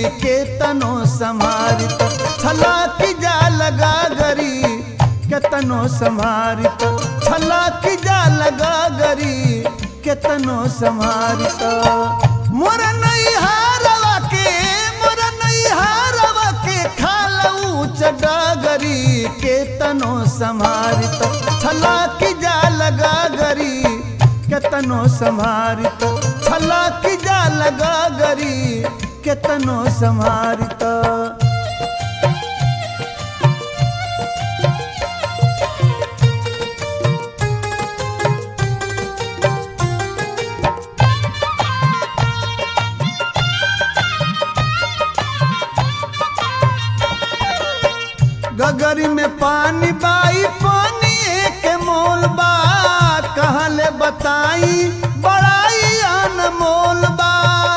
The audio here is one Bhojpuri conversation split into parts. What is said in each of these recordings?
केतनो संहारित छला की जाल गागरी केतनो संहारित छला की जाल गागरी केतनो संहारित मोर नैहारवा के खालऊ चडागरी केतनो संहारित छला की जाल गागरी केतनो संहारित छला की जाल गागरी केतनो संहारित गगरी में पानी बाई पानी के मोल बा कहले बताई बड़ाई अनमोल बा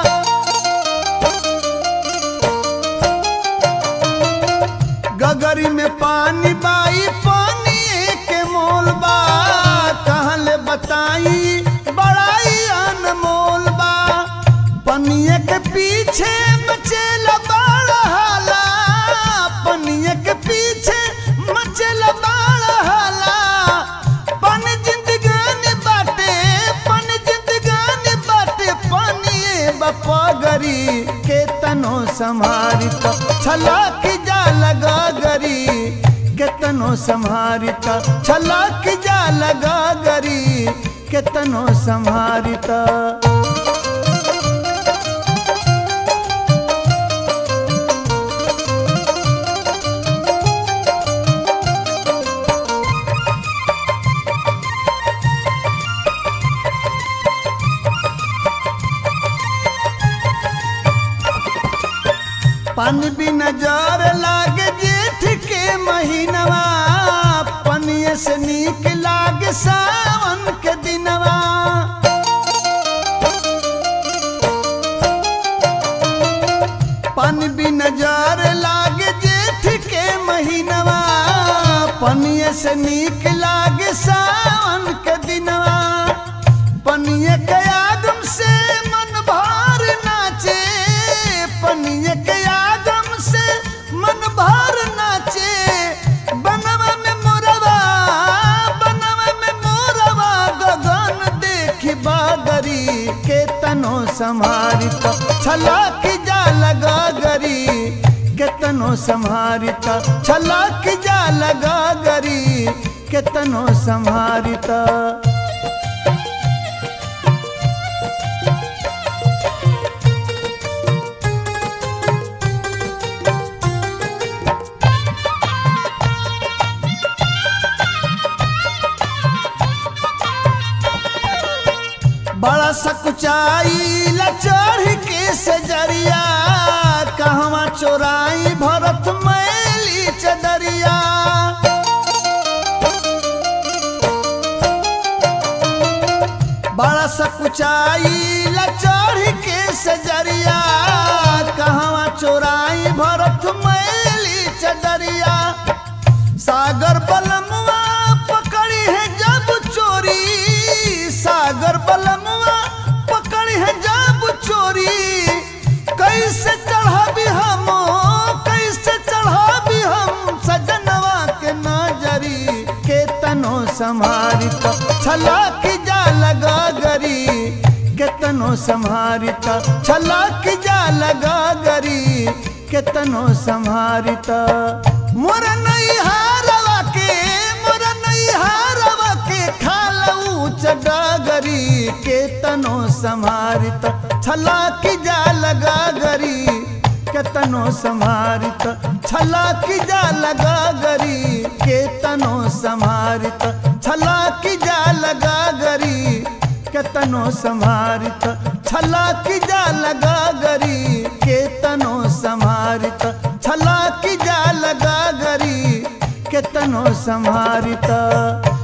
गगरी में पानी बाई पानी के मोल बा कहले बताई बड़ाई अनमोल बा पनिया के पीछे मचेला बड़ा हाला पनिया के पीछे मचेला बड़ा हाला पन जिंदगानी बाटे पानिए बपगरी केतनो संहारित छला की जाल गागरी केतनो संहारित छला की जाल गागरी केतनो संहारित पानी भी नजर लागे जेठ के महीनवा पनिया से नीक लागे सावन के दिनवा पानी भी नजर लागे जेठ के महीनवा पनिया से नीक लागे सावन के दिनवा पनिया के आगम से मन भार नाचे पनिया के मन भर नाचे बनवा में मोरवा गगन देखी बागरी केतनो संहारित छला की जाल गागरी केतनो संहारित छला की जाल गागरी केतनो संहारित बड़ा सकुचाई लचढ़ के सजरिया कहवा चोराई भरत मैली चदरिया बड़ा सकुचाई लचढ़ के सजरिया कहवा चोराई भरत मैली चदरिया सागर बलमुआ पकड़ी है जब चोरी सागर बलमुआ पकड़ी है जब चोरी कैसे चढ़ाबी हम सजनवा के नजरी केतनो संहारित छला की जाल गागरी केतनो संहारित छला की जाल गागरी केतनो संहारित मोर नैहारवा के खालऊ चडागरी केतनो संहारित छला की जाल गागरी केतनो संहारित छला की जाल गागरी केतनो संहारित छला की जाल गागरी केतनो संहारित छला की जाल गागरी केतनो संहारित छला की जाल गागरी केतनो संहारित